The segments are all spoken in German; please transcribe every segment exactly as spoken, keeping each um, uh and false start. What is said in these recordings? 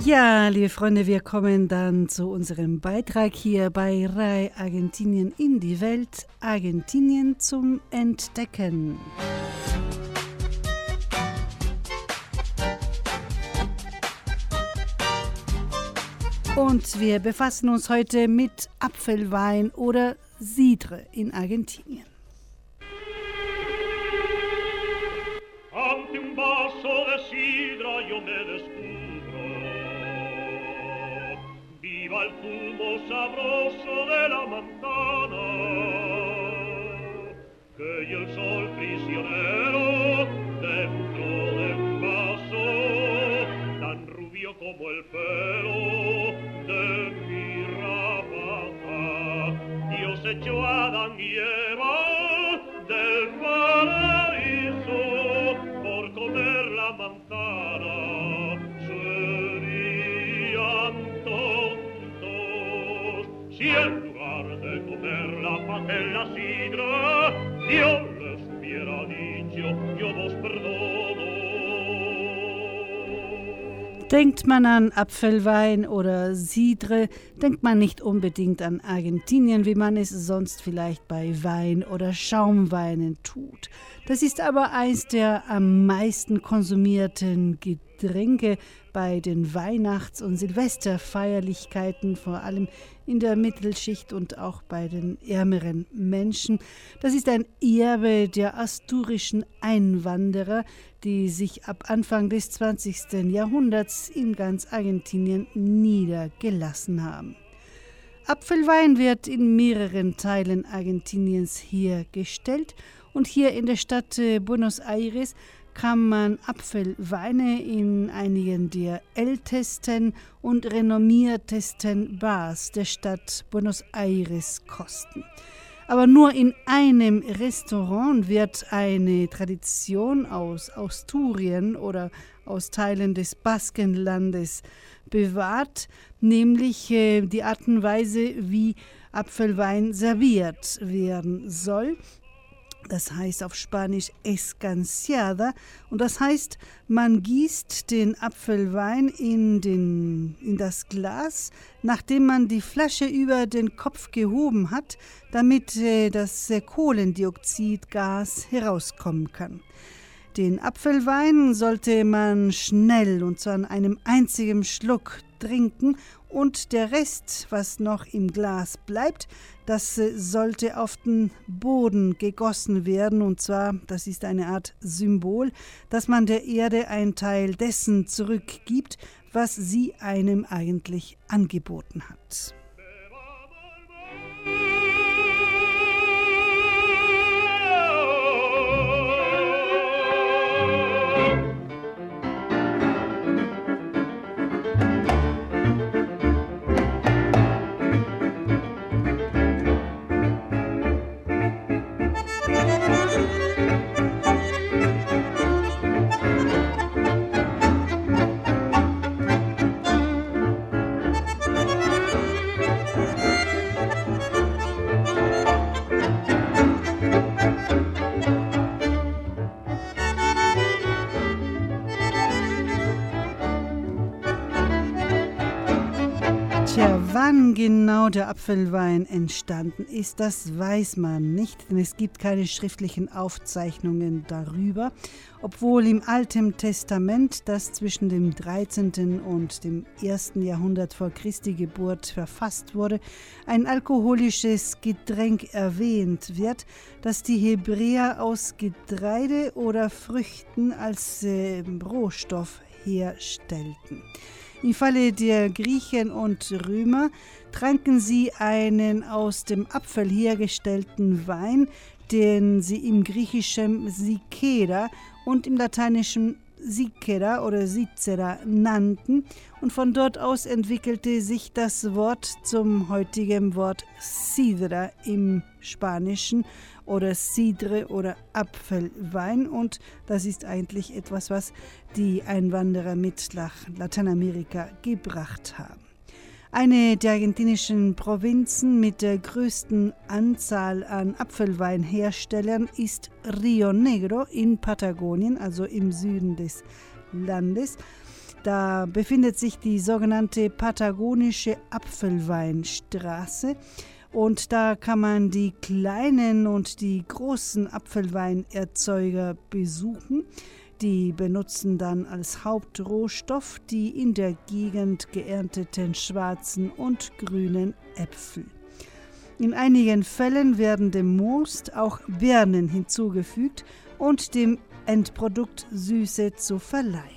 Ja, liebe Freunde, wir kommen dann zu unserem Beitrag hier bei R A I Argentinien in die Welt. Argentinien zum Entdecken. Und wir befassen uns heute mit Apfelwein oder Sidre in Argentinien. Ante un vaso de sidra yo me descubro, viva el zumo sabroso de la manzana, que y el sol prisionero dentro de un vaso, tan rubio como el pelo de mi rapaza, Dios echó a Adán y Eva del paraíso por comer la manzana, serían tontos si en lugar de comer la paz en la sidra Dios les hubiera dicho yo vos perdono. Denkt man an Apfelwein oder Sidre, denkt man nicht unbedingt an Argentinien, wie man es sonst vielleicht bei Wein oder Schaumweinen tut. Das ist aber eins der am meisten konsumierten Getränke bei den Weihnachts- und Silvesterfeierlichkeiten, vor allem in der Mittelschicht und auch bei den ärmeren Menschen. Das ist ein Erbe der asturischen Einwanderer, die sich ab Anfang des zwanzigsten Jahrhunderts in ganz Argentinien niedergelassen haben. Apfelwein wird in mehreren Teilen Argentiniens hergestellt und hier in der Stadt Buenos Aires kann man Apfelweine in einigen der ältesten und renommiertesten Bars der Stadt Buenos Aires kosten. Aber nur in einem Restaurant wird eine Tradition aus Asturien oder aus Teilen des Baskenlandes bewahrt, nämlich äh, die Art und Weise, wie Apfelwein serviert werden soll. Das heißt auf Spanisch escanciada und das heißt, man gießt den Apfelwein in, den, in das Glas, nachdem man die Flasche über den Kopf gehoben hat, damit äh, das äh, Kohlendioxidgas herauskommen kann. Den Apfelwein sollte man schnell und zwar an einem einzigen Schluck trinken und der Rest, was noch im Glas bleibt, das sollte auf den Boden gegossen werden und zwar, das ist eine Art Symbol, dass man der Erde einen Teil dessen zurückgibt, was sie einem eigentlich angeboten hat. Tja, wann genau der Apfelwein entstanden ist, das weiß man nicht, denn es gibt keine schriftlichen Aufzeichnungen darüber, obwohl im Alten Testament, das zwischen dem dreizehnten und dem ersten Jahrhundert vor Christi Geburt verfasst wurde, ein alkoholisches Getränk erwähnt wird, das die Hebräer aus Getreide oder Früchten als äh, Rohstoff herstellten. Im Falle der Griechen und Römer tranken sie einen aus dem Apfel hergestellten Wein, den sie im Griechischen Sikera und im Lateinischen Sicera oder Sicera nannten und von dort aus entwickelte sich das Wort zum heutigen Wort Sidra im Spanischen oder Sidre oder Apfelwein und das ist eigentlich etwas, was die Einwanderer mit nach Lateinamerika gebracht haben. Eine der argentinischen Provinzen mit der größten Anzahl an Apfelweinherstellern ist Río Negro in Patagonien, also im Süden des Landes. Da befindet sich die sogenannte Patagonische Apfelweinstraße. Und da kann man die kleinen und die großen Apfelweinerzeuger besuchen. Die benutzen dann als Hauptrohstoff die in der Gegend geernteten schwarzen und grünen Äpfel. In einigen Fällen werden dem Most auch Birnen hinzugefügt und dem Endprodukt Süße zu verleihen.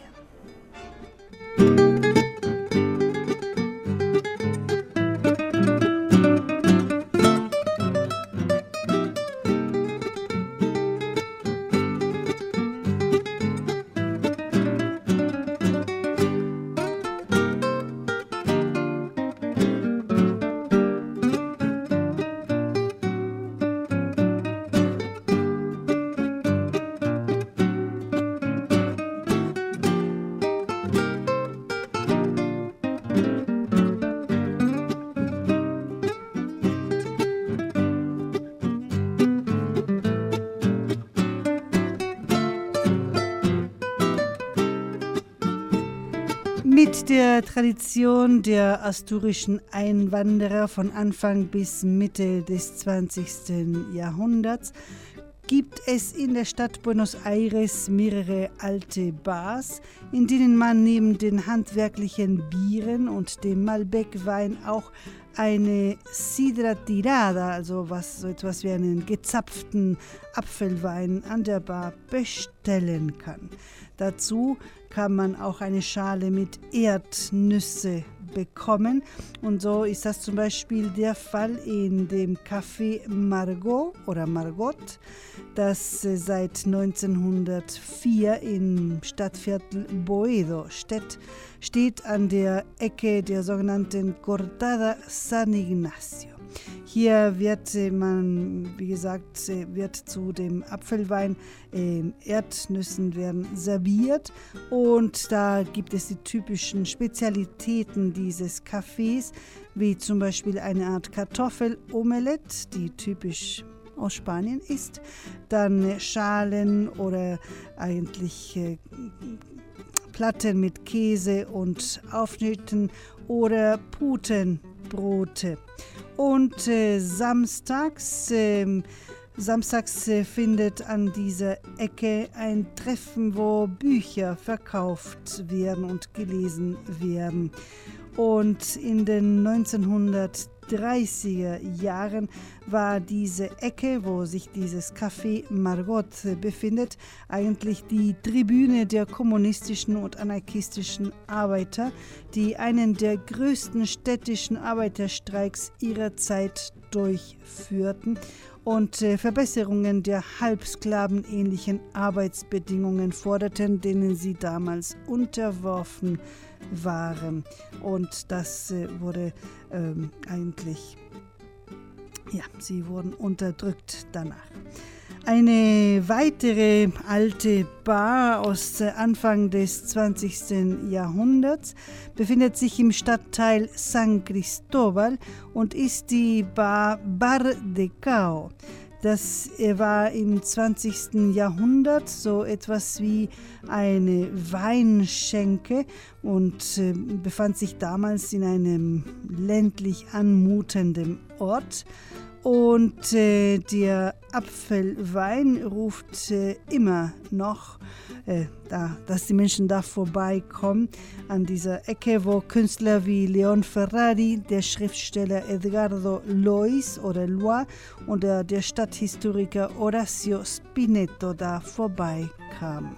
Mit der Tradition der asturischen Einwanderer von Anfang bis Mitte des zwanzigsten Jahrhunderts gibt es in der Stadt Buenos Aires mehrere alte Bars, in denen man neben den handwerklichen Bieren und dem Malbec-Wein auch eine Sidra Tirada, also was, so etwas wie einen gezapften Apfelwein an der Bar bestellen kann. Dazu kann man auch eine Schale mit Erdnüsse bekommen. Und so ist das zum Beispiel der Fall in dem Café Margot oder Margot, das seit neunzehnhundertvier im Stadtviertel Boedo steht, steht an der Ecke der sogenannten Cortada San Ignacio. Hier wird man, wie gesagt, wird zu dem Apfelwein äh, Erdnüssen werden serviert und da gibt es die typischen Spezialitäten dieses Cafés, wie zum Beispiel eine Art Kartoffelomelette, die typisch aus Spanien ist, dann Schalen oder eigentlich äh, Platten mit Käse und Aufschnitten oder Putenbrote. Und äh, samstags, äh, samstags äh, findet an dieser Ecke ein Treffen, wo Bücher verkauft werden und gelesen werden. Und in den neunzehnhundertdreißiger Jahren war diese Ecke, wo sich dieses Café Margot befindet, eigentlich die Tribüne der kommunistischen und anarchistischen Arbeiter, die einen der größten städtischen Arbeiterstreiks ihrer Zeit durchführten und äh, Verbesserungen der halbsklavenähnlichen Arbeitsbedingungen forderten, denen sie damals unterworfen waren. Und das äh, wurde ähm, eigentlich, ja, sie wurden unterdrückt danach. Eine weitere alte Bar aus Anfang des zwanzigsten Jahrhunderts befindet sich im Stadtteil San Cristóbal und ist die Bar Bar de Cao. Das war im zwanzigsten Jahrhundert so etwas wie eine Weinschenke und äh, befand sich damals in einem ländlich anmutenden Ort. Und äh, der Apfelwein ruft äh, immer noch, äh, da, dass die Menschen da vorbeikommen, an dieser Ecke, wo Künstler wie Leon Ferrari, der Schriftsteller Edgardo Lois oder Lois und der, der Stadthistoriker Horacio Spinetto da vorbeikamen.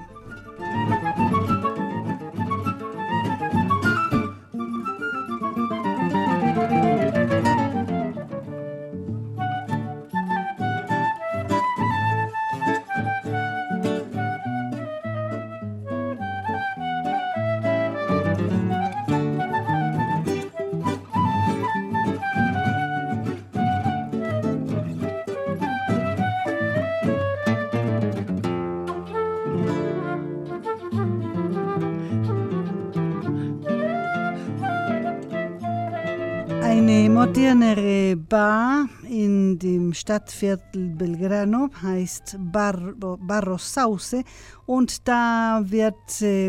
Eine modernere Bar in dem Stadtviertel Belgrano heißt Bar, Barro Sauce und da wird äh,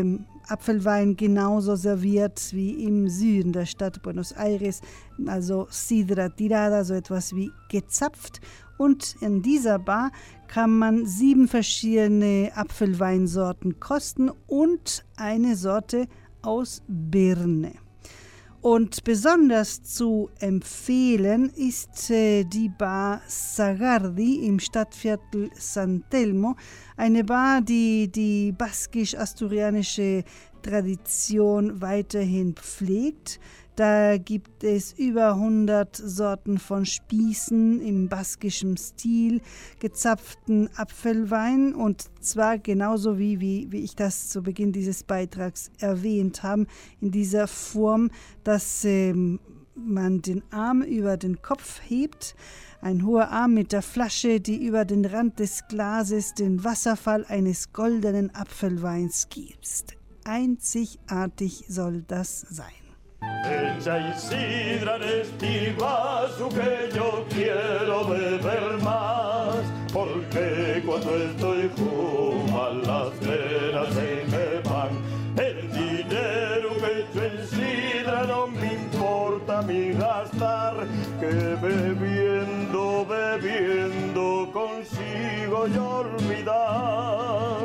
Apfelwein genauso serviert wie im Süden der Stadt Buenos Aires, also Sidra Tirada, so etwas wie gezapft. Und in dieser Bar kann man sieben verschiedene Apfelweinsorten kosten und eine Sorte aus Birne. Und besonders zu empfehlen ist äh, die Bar Sagardi im Stadtviertel San Telmo, eine Bar, die die baskisch-asturianische Tradition weiterhin pflegt. Da gibt es über hundert Sorten von Spießen im baskischen Stil, gezapften Apfelwein und zwar genauso wie, wie, wie ich das zu Beginn dieses Beitrags erwähnt habe, in dieser Form, dass ähm, man den Arm über den Kopf hebt, ein hoher Arm mit der Flasche, die über den Rand des Glases den Wasserfall eines goldenen Apfelweins gießt. Einzigartig soll das sein. Echa y sidra en este vaso que yo quiero beber más, porque cuando estoy junto a las venas se me van. El dinero que echo en sidra no me importa mi gastar, que bebiendo, bebiendo consigo yo olvidar.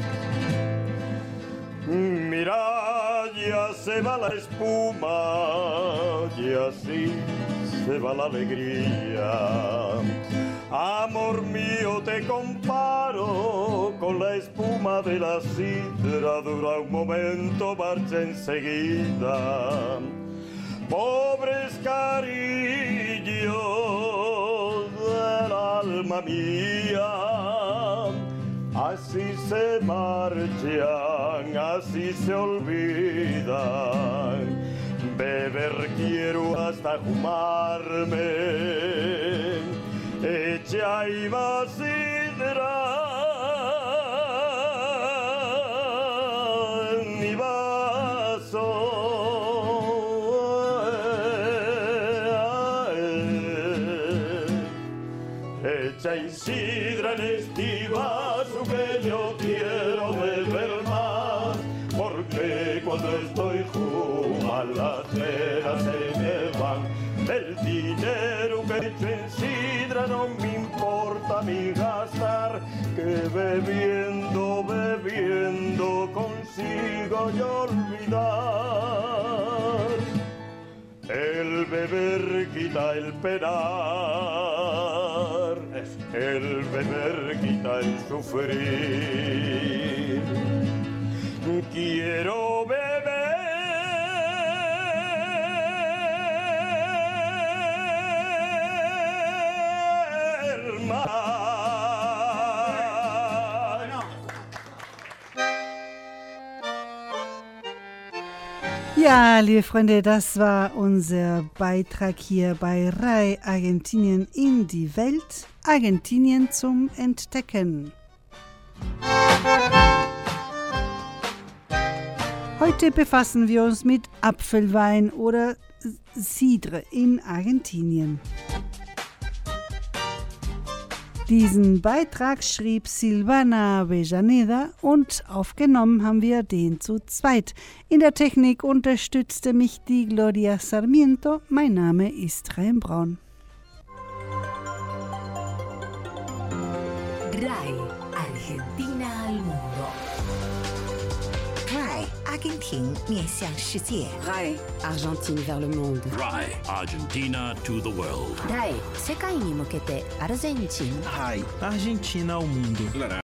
Mira, ya se va la espuma y así se va la alegría. Amor mío, te comparo con la espuma de la sidra, dura un momento, marcha enseguida. Pobres cariños del alma mía, así se marchan, así se olvidan. Beber quiero hasta fumarme, echa y más sidra en mi vaso. Echa y sidra en este vaso que yo quiero beber más, porque cuando estoy junto a las venas se me van. El dinero que echo en sidra no me importa mi gastar, que bebiendo, bebiendo consigo yo olvidar. El beber quita el penar, el beber quita el sufrir. Quiero beber más. Ja, liebe Freunde, das war unser Beitrag hier bei R A I Argentinien in die Welt. Argentinien zum Entdecken. Heute befassen wir uns mit Apfelwein oder Sidre in Argentinien. Diesen Beitrag schrieb Silvana Avellaneda und aufgenommen haben wir den zu zweit. In der Technik unterstützte mich die Gloria Sarmiento. Mein Name ist Raim Braun. R A I Argentina al mundo. R A I 阿根廷面向世界。 R A I Argentine vers le monde. R A I Argentina to the world. R A I 世界に向けてアルゼンチン。 R A I Argentina ao mundo.